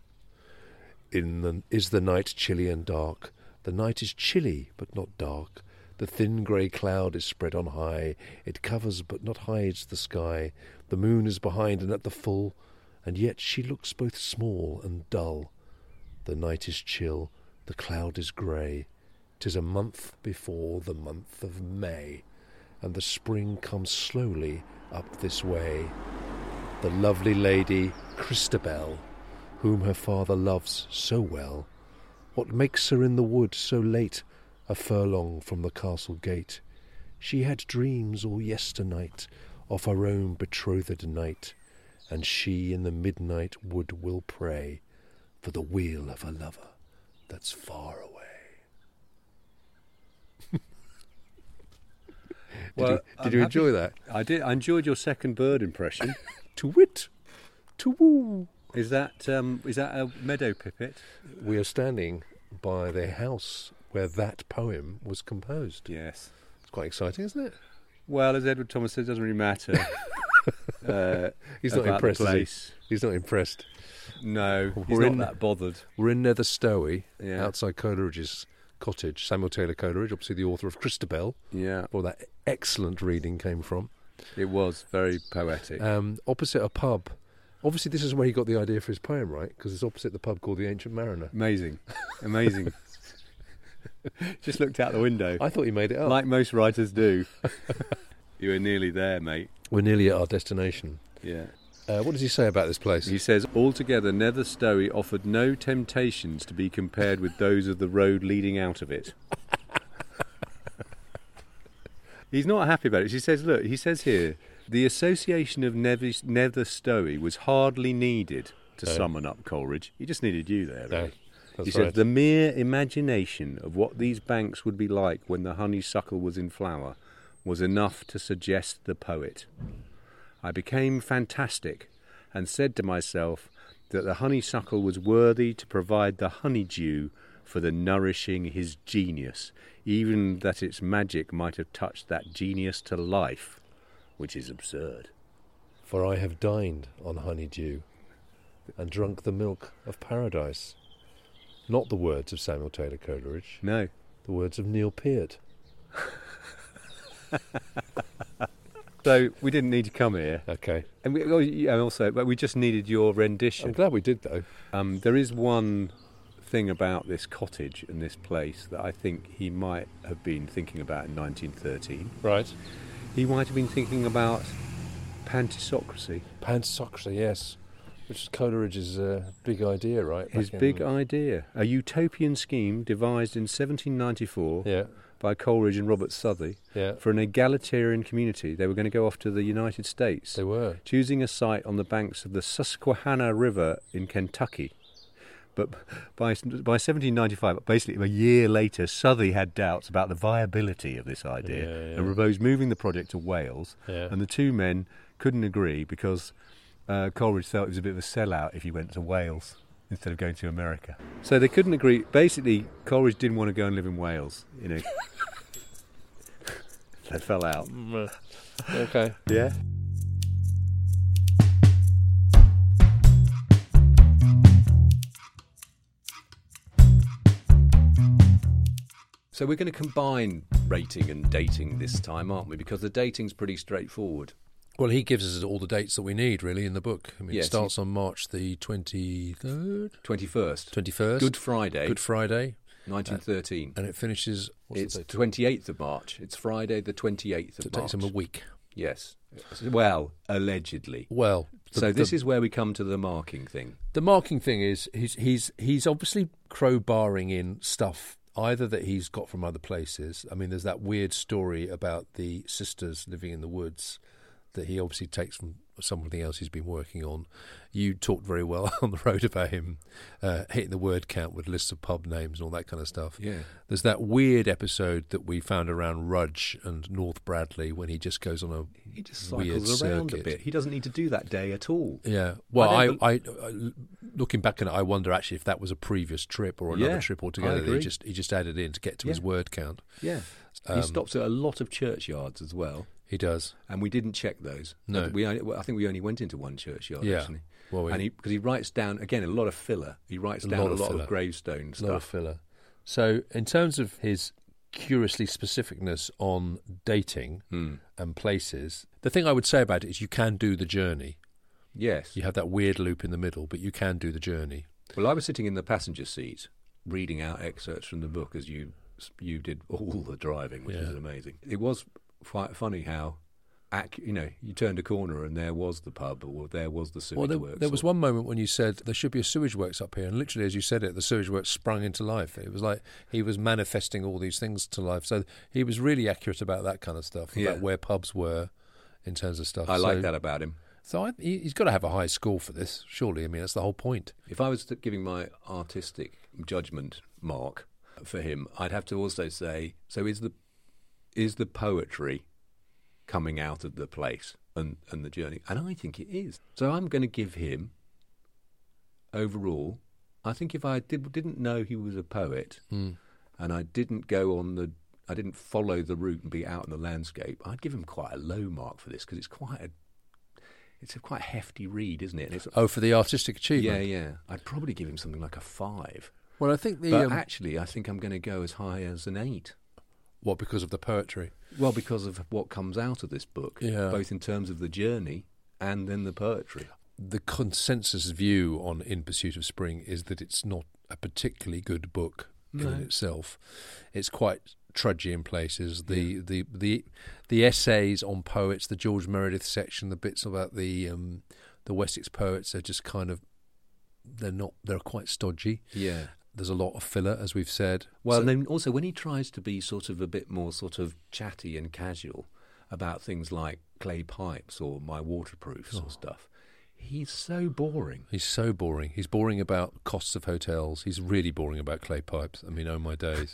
In the, is the night chilly and dark? The night is chilly, but not dark. The thin grey cloud is spread on high. It covers but not hides the sky. The moon is behind and at the full, and yet she looks both small and dull. The night is chill, the cloud is grey. 'Tis a month before the month of May, and the spring comes slowly up this way. The lovely lady Christabel, whom her father loves so well, what makes her in the wood so late, a furlong from the castle gate? She had dreams all yesternight of her own betrothed knight, and she in the midnight wood will pray for the weal of her lover that's far away. Did Well, you, did I'm you happy- enjoy that? I did. I enjoyed your second bird impression. To wit, to woo. Is that um, is that a meadow pipit? We are standing by the house where that poem was composed. Yes. It's quite exciting, isn't it? Well, as Edward Thomas said, it doesn't really matter. uh, He's not about impressed, the is he? place. He's not impressed. No, he's We're not in- that bothered. We're in Nether Stowey, Yeah. outside Coleridge's cottage. Samuel Taylor Coleridge, obviously the author of Christabel, Yeah, where that excellent reading came from. it was very poetic. Um, opposite a pub. Obviously, this is where he got the idea for his poem, right? Because it's opposite the pub called the Ancient Mariner. Amazing, amazing. Just looked out the window, I thought he made it up. like most writers do. You were nearly there, mate. We're nearly at our destination. Yeah. Uh, what does he say about this place? He says, altogether, Nether Stowey offered no temptations to be compared with those of the road leading out of it. He's not happy about it. He says, look, he says here, the association of Nether, Nether Stowey was hardly needed to No. summon up Coleridge. He just needed you there. No, Really. that's He says, right. the mere imagination of what these banks would be like when the honeysuckle was in flower was enough to suggest the poet. I became fantastic and said to myself that the honeysuckle was worthy to provide the honeydew for the nourishing his genius, even that its magic might have touched that genius to life, which is absurd. For I have dined on honeydew and drunk the milk of paradise. Not the words of Samuel Taylor Coleridge, No. the words of Neil Peart. So we didn't need to come here. Okay. And, we, oh, yeah, and also, but we just needed your I'm rendition. glad we did, though. Um, there is one thing about this cottage and this place that I think he might have been thinking about in nineteen thirteen. Right. He might have been thinking about pantisocracy. Pantisocracy, yes. Which is Coleridge's uh, big idea, right? His back in- big idea. A utopian scheme devised in seventeen ninety-four Yeah. by Coleridge and Robert Southey Yeah. for an egalitarian community. They were going to go off to the United States. They were. Choosing a site on the banks of the Susquehanna River in Kentucky. But by by seventeen ninety-five, basically a year later, Southey had doubts about the viability of this idea Yeah, yeah. and proposed moving the project to Wales. Yeah. And the two men couldn't agree because uh, Coleridge felt it was a bit of a sellout if he went to Wales instead of going to America. So they couldn't agree. Basically, Coleridge didn't want to go and live in Wales. You know, they fell out. Okay. Yeah. So we're going to combine rating and dating this time, aren't we? Because the dating's pretty straightforward. Well, he gives us all the dates that we need, really, in the book. I mean, Yes, it starts on March the twenty-third? twenty-first. twenty-first. Good Friday. Good Friday. nineteen thirteen. And it finishes... What's It's the date? twenty-eighth of March. It's Friday the twenty-eighth of So it March. takes him a week. Yes. Well, allegedly. Well... the- so this the- is where we come to the marking thing. The marking thing is he's he's he's obviously crowbarring in stuff either that he's got from other places. I mean, there's that weird story about the sisters living in the woods that he obviously takes from something else he's been working on. You talked very well on the road about him uh, hitting the word count with lists of pub names and all that kind of stuff. Yeah. There's that weird episode that we found around Rudge and North Bradley when he just goes on a He just weird cycles around circuit. a bit. He doesn't need to do that day at all. Yeah. Well, I I, don't I, I, looking back on it, I wonder actually if that was a previous trip or another Yeah, trip I altogether. That he agree. just he just added in to get to his Yeah. word count. Yeah. Um, he stops at a lot of churchyards as well. He does. And we didn't check those. No. We only, well, I think we only went into one churchyard, Yeah. actually. Well, we, And he, because he writes down, again, a lot of filler. He writes A down lot a of lot filler. of gravestone a lot of stuff. filler. So, in terms of his curiously specificness on dating Hmm. and places, the thing I would say about it is you can do the journey. Yes. You have that weird loop in the middle, but you can do the journey. Well, I was sitting in the passenger seat reading out excerpts from the book as you you did all the driving, which Yeah. was amazing. It was quite funny how, ac- you know, you turned a corner and there was the pub or there was the sewage Well, there, works. there was or- one moment when you said there should be a sewage works up here, and literally as you said it, the sewage works sprung into life. It was like he was manifesting all these things to life. So he was really accurate about that kind of stuff, Yeah. about where pubs were in terms of stuff. I like So- that about him. So I, he, he's got to have a high score for this, surely. I mean, that's the whole point. If I was to giving my artistic judgment mark for him, I'd have to also say, so is the is the poetry coming out of the place and, and the journey? And I think it is. So I'm going to give him, overall, I think if I did, didn't know he was a poet Mm. and I didn't go on the, I didn't follow the route and be out in the landscape, I'd give him quite a low mark for this because it's quite a, it's a quite hefty read, isn't it? And it's, Oh, for the artistic achievement? yeah, yeah. I'd probably give him something like a five. Well, I think the... But um, actually, I think I'm going to go as high as an eight. what, because of the poetry? Well, because of what comes out of this book, Yeah. both in terms of the journey and then the poetry. The consensus view on In Pursuit of Spring is that it's not a particularly good book No. in itself. It's quite trudgy in places. The, yeah. the, the the essays on poets, the George Meredith section, the bits about the um, the Wessex poets are just kind of, they're not, they're quite stodgy. Yeah. There's a lot of filler, as we've said. Well, So- and then also when he tries to be sort of a bit more sort of chatty and casual about things like clay pipes or my waterproofs Oh. or stuff, he's so boring. He's so boring. He's boring about costs of hotels. He's really boring about clay pipes. I mean, oh my days.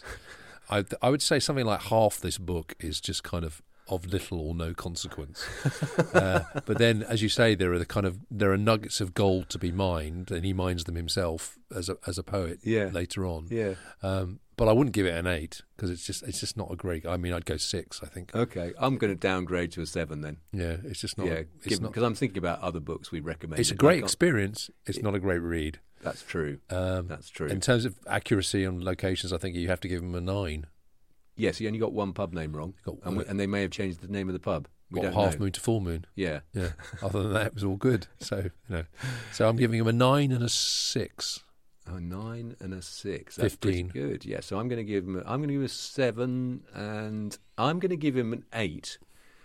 I I would say something like half this book is just kind of of little or no consequence. uh, but then, as you say, there are the kind of there are nuggets of gold to be mined, and he mines them himself as a as a poet Yeah. later on. Yeah. Um, but I wouldn't give it an eight because it's just it's just not a great. I mean, I'd go six. I think. Okay, I'm going to downgrade to a seven then. Yeah, it's just not. yeah, it's not. because I'm thinking about other books we recommend. It's a great experience. It's not a great read. That's true. Um, That's true. In terms of accuracy on locations, I think you have to give them a nine. Yes, he only got one pub name wrong, Got- and, we, and they may have changed the name of the pub. We What, don't half know. moon to full moon. Yeah. Yeah. Other than that, it was all good. So you know, so I'm giving him a nine and a six. A nine and a six. That's Fifteen. pretty good. Yeah. So I'm going to give him. A, I'm going to give him a seven, and I'm going to give him an eight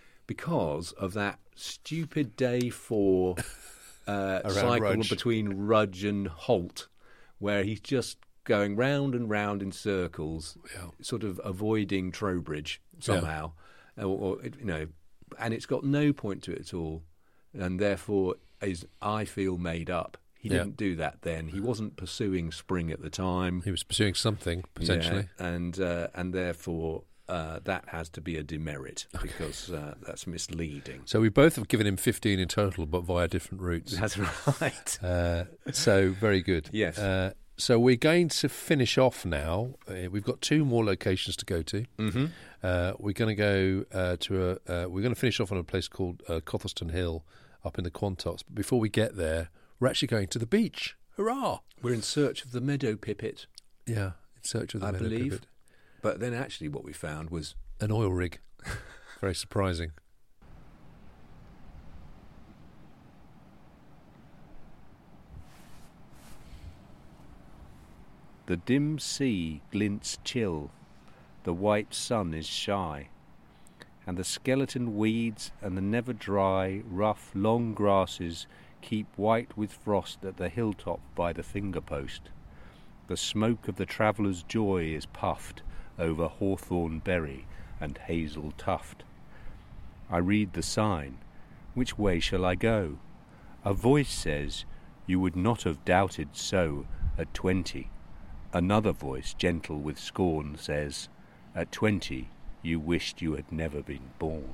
because of that stupid day for uh, Around cycle Rudge. between Rudge and Holt, where he's just going round and round in circles, Yeah. sort of avoiding Trowbridge somehow, or, or you know, and it's got no point to it at all, and therefore is I feel made up. He Yeah. didn't do that then. He wasn't pursuing spring at the time. He was pursuing something, potentially. Yeah, and uh, and therefore uh, that has to be a demerit because uh, that's misleading. So we both have given him fifteen in total, but via different routes. That's right. Uh, so very good. Yes. Uh, so we're going to finish off now. Uh, we've got two more locations to go to. Mm-hmm. Uh, we're going to go uh, to a. Uh, we're going to finish off on a place called uh, Cothelston Hill, up in the Quantocks. But before we get there, we're actually going to the beach. Hurrah! We're in search of the meadow pipit, Yeah, in search of the I meadow believe. pipit. But then actually what we found was An oil rig. Very surprising. The dim sea glints chill, the white sun is shy, and the skeleton weeds and the never dry, rough, long grasses keep white with frost at the hilltop by the finger post. The smoke of the traveller's joy is puffed over hawthorn berry and hazel tuft. I read the sign. Which way shall I go? A voice says, you would not have doubted so at twenty. Another voice, gentle with scorn, says, at twenty you wished you had never been born.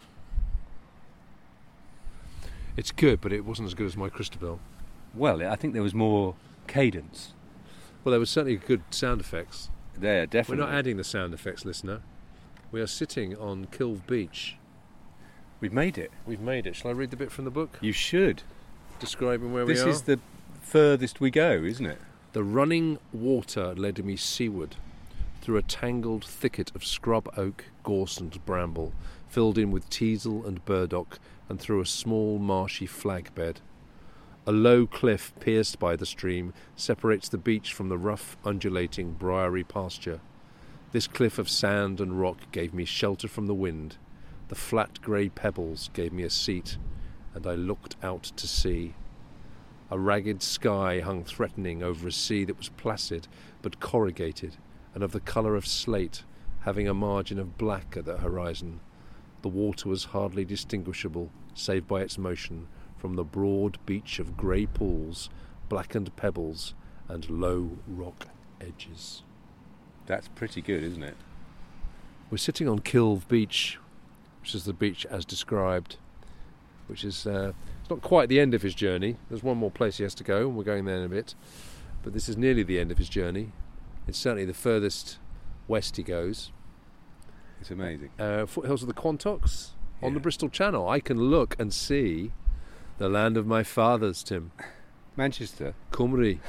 It's good, but it wasn't as good as my Christabel. Well, I think there was more cadence. Well, there was certainly good sound effects. There, definitely. We're not adding the sound effects, listener. We are sitting on Kilve Beach. We've made it. We've made it. Shall I read the bit from the book You should. describing where This we are? is the furthest we go, isn't it? The running water led me seaward, through a tangled thicket of scrub oak, gorse and bramble, filled in with teasel and burdock, and through a small marshy flag bed. A low cliff pierced by the stream separates the beach from the rough, undulating, briery pasture. This cliff of sand and rock gave me shelter from the wind. The flat grey pebbles gave me a seat, and I looked out to sea. A ragged sky hung threatening over a sea that was placid but corrugated and of the colour of slate, having a margin of black at the horizon. The water was hardly distinguishable, save by its motion, from the broad beach of grey pools, blackened pebbles, and low rock edges. That's pretty good, isn't it? We're sitting on Kilve Beach, which is the beach as described, which is uh, it's not quite the end of his journey. There's one more place he has to go, and we're going there in a bit. But this is nearly the end of his journey. It's certainly the furthest west he goes. It's amazing. Uh, foothills of the Quantocks on Yeah. the Bristol Channel. I can look and see the land of my fathers, Tim. Manchester. Cymru.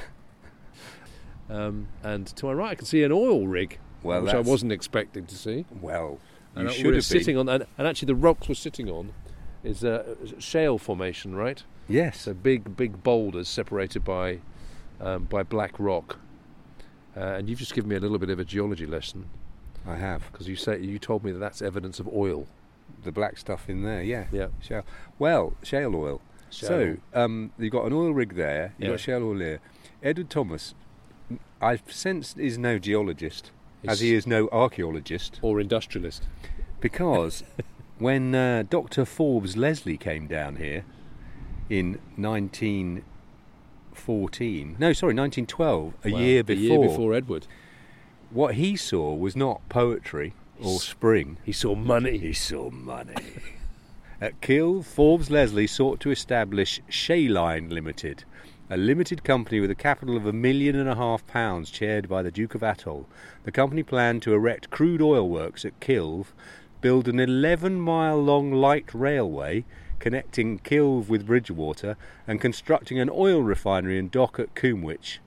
Um, and to my right, I can see an oil rig, Well, which I that's- wasn't expecting to see. Well, you And should we're have sitting been. on, and, and actually, the rocks we're sitting on is a shale formation, right? Yes. So big, big boulders separated by um, by black rock. Uh, and you've just given me a little bit of a geology lesson I have. because you say you told me that that's evidence of oil. The black stuff in there, yeah. Yeah. Shale. Well, shale oil. Shale. So, um, you've got an oil rig there, you've Yeah. got shale oil here. Edward Thomas, I sense, is no geologist, as He's- he is no archaeologist, Or industrialist. because when uh, Doctor Forbes Leslie came down here in nineteen fourteen, no, sorry, nineteen twelve, a Wow, year a before, year before Edward. what he saw was not poetry or spring. He saw money. He saw money. At Kilve, Forbes Leslie sought to establish Shayline Limited, a limited company with a capital of a million and a half pounds, chaired by the Duke of Atholl. The company planned to erect crude oil works at Kilve, build an eleven-mile-long light railway connecting Kilve with Bridgewater, and constructing an oil refinery and dock at Coomwich.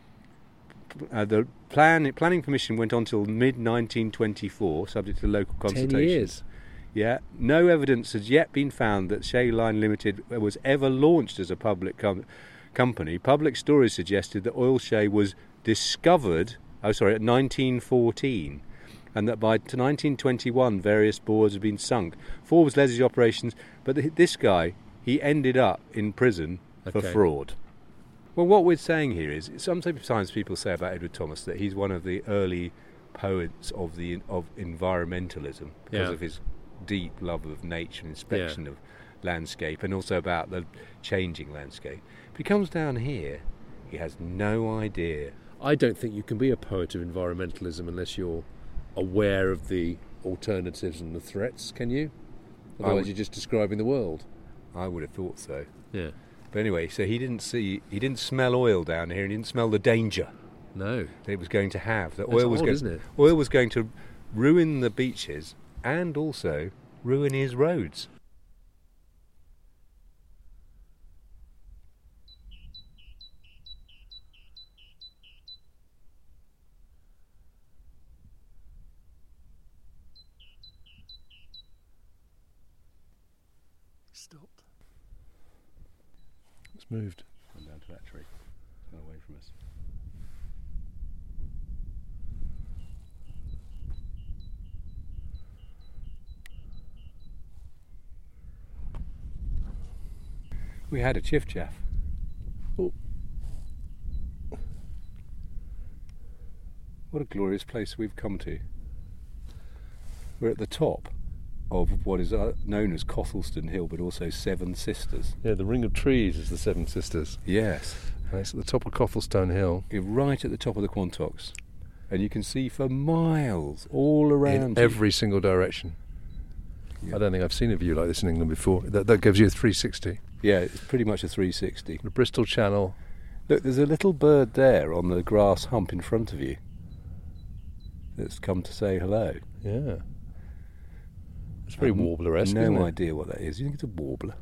Uh, the plan, planning permission went on till mid nineteen twenty-four, subject to local consultation. Ten years. Yeah, no evidence has yet been found that Shayline Limited was ever launched as a public com- company. Public stories suggested that Oil Shay was discovered, oh sorry, at nineteen fourteen, and that by nineteen twenty-one various boards had been sunk. Forbes led his operations, but th- this guy, he ended up in prison for Okay. fraud. Well, what we're saying here is, sometimes people say about Edward Thomas that he's one of the early poets of the of environmentalism because Yeah. of his deep love of nature and inspection Yeah. of landscape, and also about the changing landscape. But he comes down here, he has no idea. I don't think you can be a poet of environmentalism unless you're aware of the alternatives and the threats, can you? Otherwise would- you're just describing the world. I would have thought so. Yeah. But anyway, so he didn't see, he didn't smell oil down here, he didn't smell the danger No. that it was going to have. That That's oil was odd, going, isn't it? oil was going to ruin the beaches and also ruin his roads. Stopped. It's moved. Come down to that tree. It's gone away from us. We had a chiff chaff. Oh. What a glorious place we've come to. We're at the top of what is uh, known as Cothleston Hill, but also Seven Sisters. Yeah, the ring of trees is the Seven Sisters. Yes. And it's at the top of Cothelstone Hill. You're right at the top of the Quantocks. And you can see for miles all around In you. every single direction. Yeah. I don't think I've seen a view like this in England before. That, that gives you a three sixty. Yeah, it's pretty much a three sixty. The Bristol Channel. Look, there's a little bird there on the grass hump in front of you that's come to say hello. Yeah. It's very Um, warbler-esque, no isn't it? idea what that is. You think it's a warbler?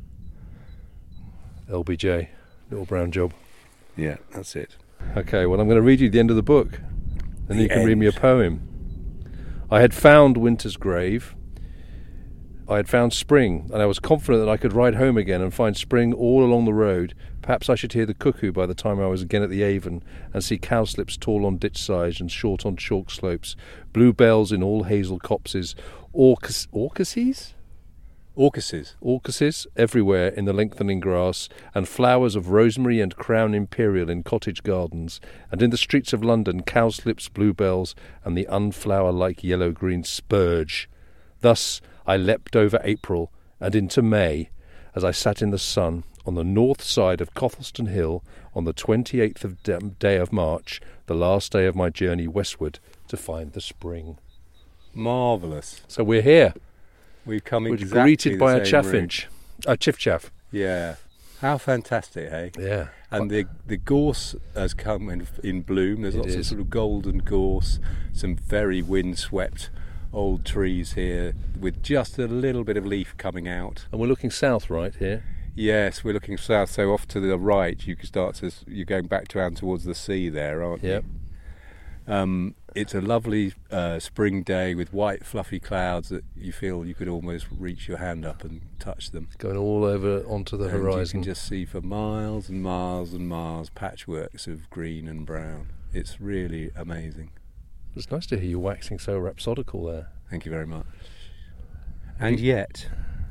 L B J, Little Brown Job. Yeah, that's it. Okay, well, I'm going to read you the end of the book. Then The you can read me a end. poem. I had found winter's grave. I had found spring, and I was confident that I could ride home again and find spring all along the road. Perhaps I should hear the cuckoo by the time I was again at the Avon, and see cowslips tall on ditch sides and short on chalk slopes, bluebells in all hazel copses, orchis, orchises? Orchises. Orchises everywhere in the lengthening grass, and flowers of rosemary and crown imperial in cottage gardens, and in the streets of London cowslips, bluebells, and the unflower-like yellow-green spurge. Thus I leapt over April and into May, as I sat in the sun on the north side of Cothelstone Hill on the twenty-eighth of de- day of March, the last day of my journey westward to find the spring. Marvellous. So we're here. We've come We're exactly greeted the by a same chaffinch, a chiff chaff. route. Yeah. How fantastic, hey? Yeah. And the the gorse has come in, in bloom. There's It lots of is. sort of golden gorse, some very windswept old trees here with just a little bit of leaf coming out. And we're looking south right here. Yes, we're looking south, so off to the right you can start to, you're going back down towards the sea there, aren't Yep. you? Um, it's a lovely uh, spring day with white fluffy clouds that you feel you could almost reach your hand up and touch them. Going all over onto the And horizon. you can just see for miles and miles and miles patchworks of green and brown. It's really amazing. It's nice to hear you waxing so rhapsodical there. Thank you very much. And yet,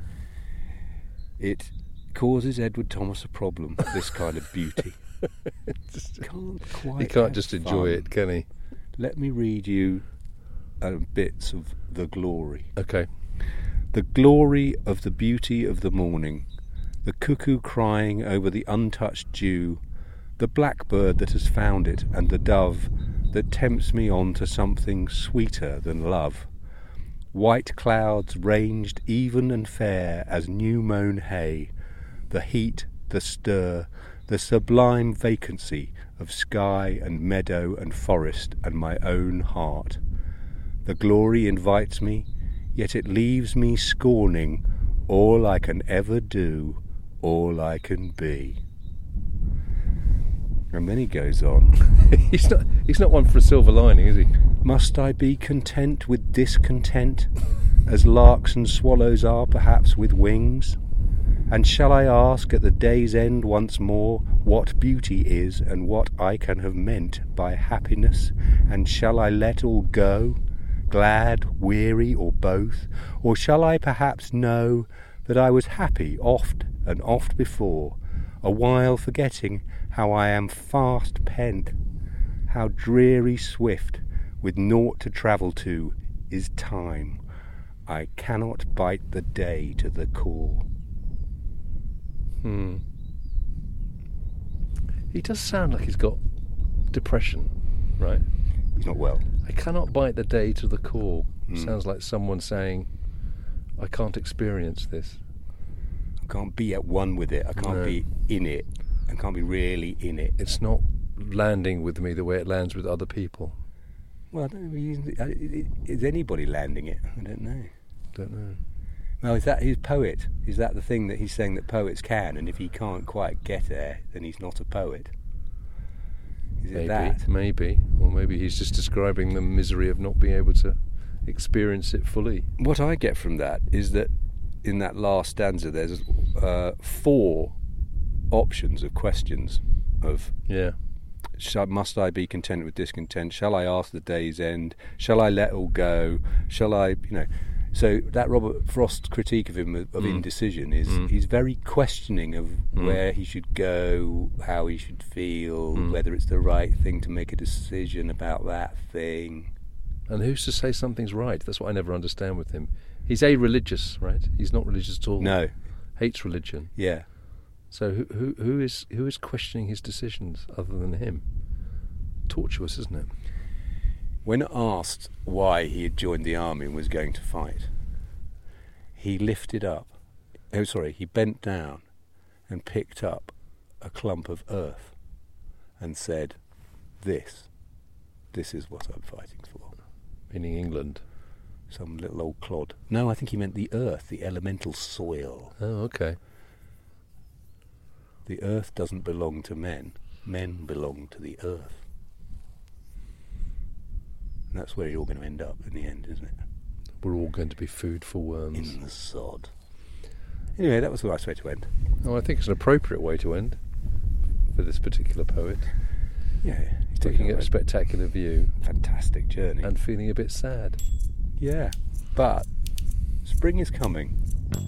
it causes Edward Thomas a problem, this kind of beauty. Can't quite He can't have just enjoy fun. it, can he? Let me read you uh, bits of the glory. Okay. The glory of the beauty of the morning, the cuckoo crying over the untouched dew, the blackbird that has found it, and the dove that tempts me on to something sweeter than love. White clouds ranged even and fair as new-mown hay, the heat, the stir, the sublime vacancy of sky and meadow and forest and my own heart. The glory invites me, yet it leaves me scorning all I can ever do, all I can be. And then he goes on. he's not he's not one for a silver lining, is he? Must I be content with discontent, as larks and swallows are perhaps with wings? And shall I ask at the day's end once more what beauty is and what I can have meant by happiness? And shall I let all go, glad, weary, or both? Or shall I perhaps know that I was happy oft and oft before, a while forgetting how I am fast pent, how dreary swift, with naught to travel to, is time. I cannot bite the day to the core. Hmm. He does sound like he's got depression, right? He's not well. I cannot bite the day to the core. Mm. Sounds like someone saying, I can't experience this. I can't be at one with it. I can't No. be in it. I can't be really in it. It's not landing with me the way it lands with other people. Well, I don't know. Is anybody landing it? I don't know. Don't know. Well, is that his poet? Is that the thing that he's saying that poets can? And if he can't quite get there, then he's not a poet. Is it Maybe, that? maybe. Or maybe he's just describing the misery of not being able to experience it fully. What I get from that is that in that last stanza there's uh, four options of questions of Yeah. shall, must I be content with discontent? Shall I ask the day's end? Shall I let all go? Shall I, you know... So that Robert Frost's critique of him of, of Mm. indecision is Mm. he's very questioning of Mm. where he should go, how he should feel, Mm. whether it's the right thing to make a decision about that thing. And who's to say something's right? That's what I never understand with him. He's a-religious, right? He's not religious at all. No. Hates religion. Yeah. So who, who, who is who is questioning his decisions other than him? Tortuous, isn't it? When asked why he had joined the army and was going to fight, he lifted up, oh sorry, he bent down and picked up a clump of earth and said, this, this is what I'm fighting for. Meaning England. Some little old clod. No, I think he meant the earth, the elemental soil. Oh, okay. The earth doesn't belong to men. Men belong to the earth. And that's where you're all going to end up in the end, isn't it? We're all going to be food for worms. In the sod. Anyway, that was the nice way to end. Oh, I think it's an appropriate way to end for this particular poet. Yeah, he's Taking taking a spectacular view. Fantastic journey. And feeling a bit sad. Yeah, but spring is coming.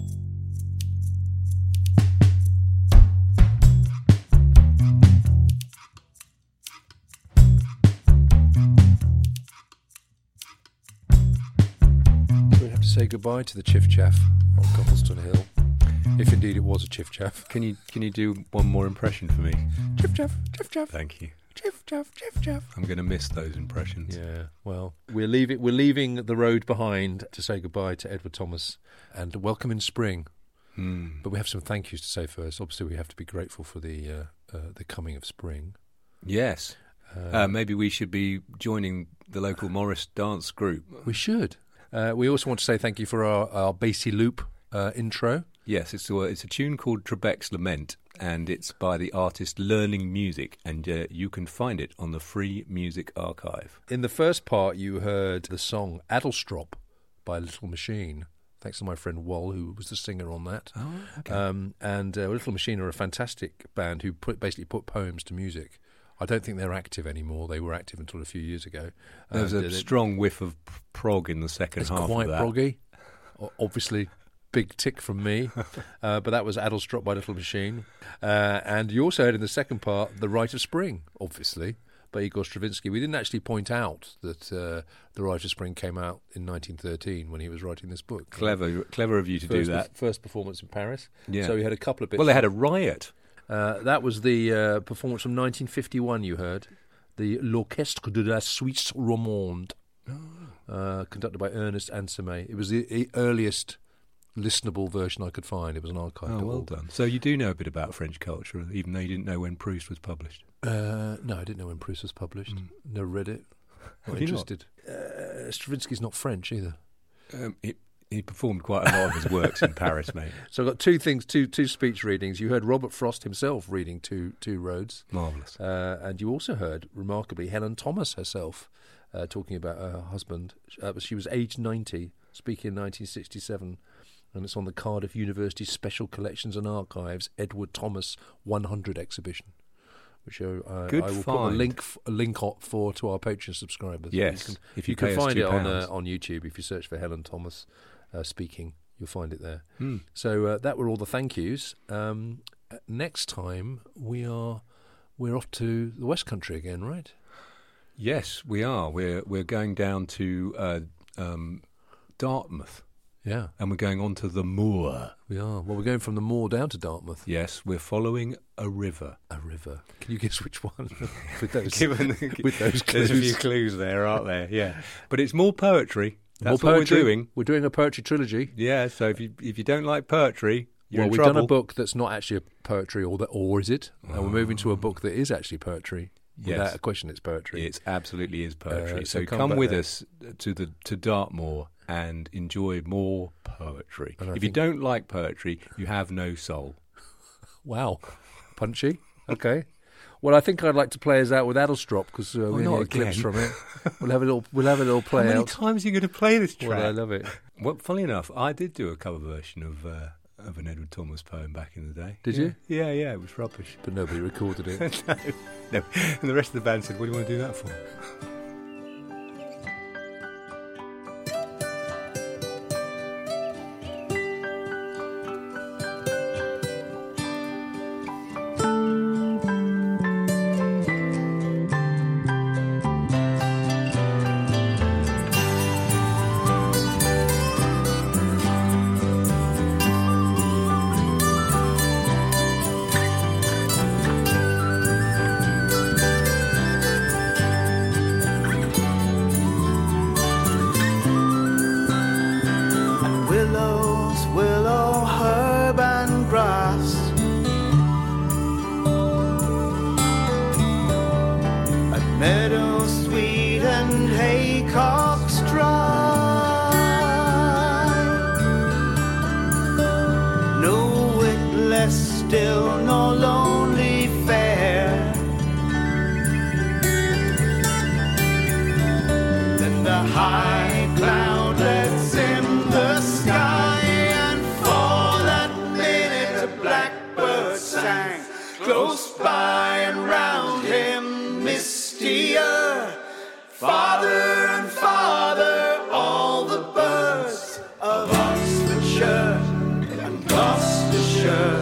We have to say goodbye to the Chiff Chaff on Copplestone Hill, if indeed it was a Chiff Chaff. Can you can you do one more impression for me? Chiff Chaff, Chiff Chaff. Thank you. Chiff Chaff, Chiff Chaff. I'm going to miss those impressions. Yeah, well, we're leaving, we're leaving the road behind to say goodbye to Edward Thomas and welcome in spring. Mm. But we have some thank yous to say first. Obviously, we have to be grateful for the uh, uh, the coming of spring. Yes. Uh, uh, maybe we should be joining the local Morris dance group. We should. Uh, we also want to say thank you for our, our Basie Loop uh, intro. Yes, it's a, it's a tune called Trebek's Lament, and it's by the artist Learning Music, and uh, you can find it on the Free Music Archive. In the first part, you heard the song Adelstrop by Little Machine, thanks to my friend Wall, who was the singer on that. Oh, okay. Um, and uh, Little Machine are a fantastic band who put, basically put poems to music. I don't think they're active anymore. They were active until a few years ago. There was uh, a strong whiff of prog in the second it's half quite of that. proggy. O- Obviously, big tick from me. uh, but that was Adelstrop by Little Machine. Uh, and you also heard in the second part The Rite of Spring, obviously, by Igor Stravinsky. We didn't actually point out that uh, The Rite of Spring came out in nineteen thirteen when he was writing this book. Clever, clever of you to first, do that. First performance in Paris. Yeah. So we had a couple of bits. Well, they had a riot. Uh, that was the uh, performance from nineteen fifty-one, you heard. The L'Orchestre de la Suisse Romande, oh. uh, conducted by Ernest Ansermet. It was the, the earliest listenable version I could find. It was an archived. Oh, well done. So you do know a bit about French culture, even though you didn't know when Proust was published? Uh, no, I didn't know when Proust was published. Mm. Never read it. Not Have interested. Not? Uh, Stravinsky's not French either. Um, it, he performed quite a lot of his works in Paris, mate. So I've got two things, two two speech readings. You heard Robert Frost himself reading Two Two Roads. Marvellous. Uh, and you also heard, remarkably, Helen Thomas herself uh, talking about her husband. Uh, she was aged ninety, speaking in nineteen sixty-seven. And it's on the Cardiff University Special Collections and Archives Edward Thomas one hundred exhibition, which uh, Good I will find. put a link f- a link for to our Patreon subscribers. Yes, you can, if you, you pay can us find two it on uh, pounds. on YouTube if you search for Helen Thomas uh, speaking. You'll find it there. Hmm. So uh, that were all the thank yous. Um, next time we are we're off to the West Country again, right? Yes, we are. We're we're going down to uh, um, Dartmouth. Yeah. And we're going on to the moor. We are. Well, we're going from the moor down to Dartmouth. Yes, we're following a river. A river. Can you guess which one? with those, Given, with those clues. There's a few clues there, aren't there? Yeah. But it's more poetry. That's more what poetry. we're doing. We're doing a poetry trilogy. Yeah, so if you if you don't like poetry, you're well, in we've trouble. done a book that's not actually a poetry, or that, or is it? Oh. And we're moving to a book that is actually poetry. Yes. Without a question, it's poetry. It absolutely is poetry. Uh, so so come come back with there. us to the to Dartmoor and enjoy more poetry. And I if you think- don't like poetry, you have no soul. Wow. Punchy. Okay. Well, I think I'd like to play us out with Addlestrop because uh, we not only get clips again. from it. We'll have it all. We'll have it all play How many out. times are you going to play this track? Well, I love it. Well, funny enough, I did do a cover version of uh, of an Edward Thomas poem back in the day. Did yeah. you? Yeah, yeah, it was rubbish. But nobody recorded it. no, no. And the rest of the band said, "What do you want to do that for?" Willows, willow, herb and grass, and meadows sweet and haycocks dry. No witless still, no lonely fair, than the high cloudlets in the sky, and for that minute a blackbird sang close by, and round him mistier, farther and farther, all the birds of Oxfordshire and Gloucestershire.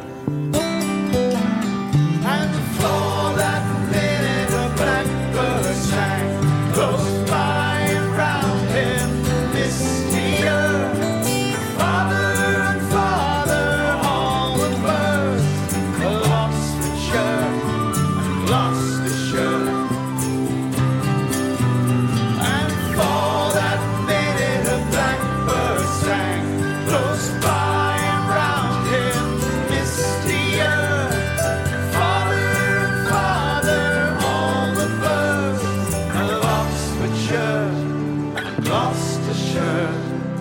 And for that minute a blackbird sang close by, and round him mistier, farther and farther, all the birds of Oxfordshire and Gloucestershire. And for that minute a blackbird sang close by, and round him mistier, farther and farther, all the birds of Oxfordshire and Gloucestershire.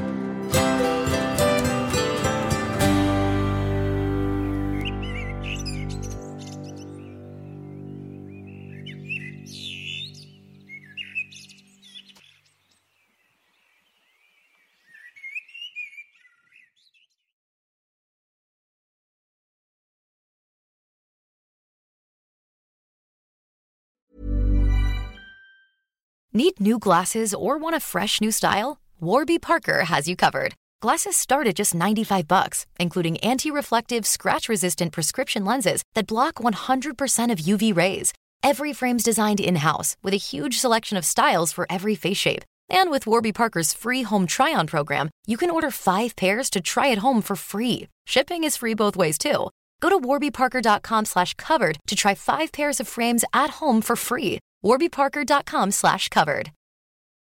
Need new glasses or want a fresh new style? Warby Parker has you covered. Glasses start at just ninety-five bucks, including anti-reflective, scratch-resistant prescription lenses that block one hundred percent of U V rays. Every frame's designed in-house with a huge selection of styles for every face shape. And with Warby Parker's free home try-on program, you can order five pairs to try at home for free. Shipping is free both ways, too. Go to warbyparker.com slash covered to try five pairs of frames at home for free. warbyparker.com slash covered.